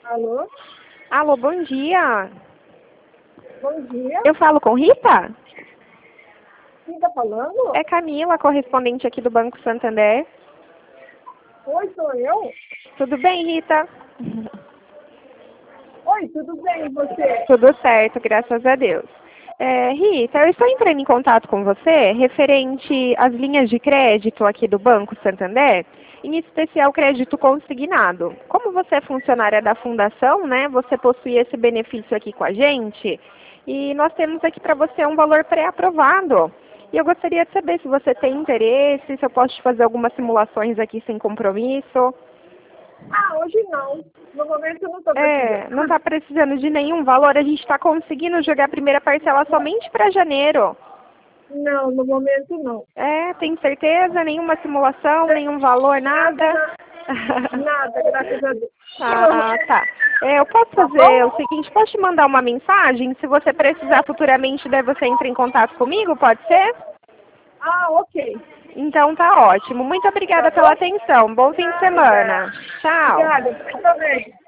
Alô? Alô, bom dia. Bom dia. Eu falo com Rita? Quem tá falando? É Camila, correspondente aqui do Banco Santander. Oi, sou eu? Tudo bem, Rita? Oi, tudo bem, e você? Tudo certo, graças a Deus. Rita, eu estou entrando em contato com você referente às linhas de crédito aqui do Banco Santander, em especial crédito consignado. Como você é funcionária da fundação, né, você possui esse benefício aqui com a gente e nós temos aqui para você um valor pré-aprovado. E eu gostaria de saber se você tem interesse, se eu posso te fazer algumas simulações aqui sem compromisso. Ah, hoje não. No momento eu não tô precisando. Não está precisando de nenhum valor, a gente está conseguindo jogar a primeira parcela somente para janeiro. Não, no momento não. Tem certeza? Nenhuma simulação, nenhum valor, nada? Nada, graças a Deus. Ah, tá. Eu posso Tá fazer o bom? seguinte, posso te mandar uma mensagem? Se você precisar futuramente, daí você entra em contato comigo, pode ser? Ah, ok. Então tá ótimo. Muito obrigada Tá pela bom? atenção. Bom fim de Nada. semana. Tchau. Obrigada, você também.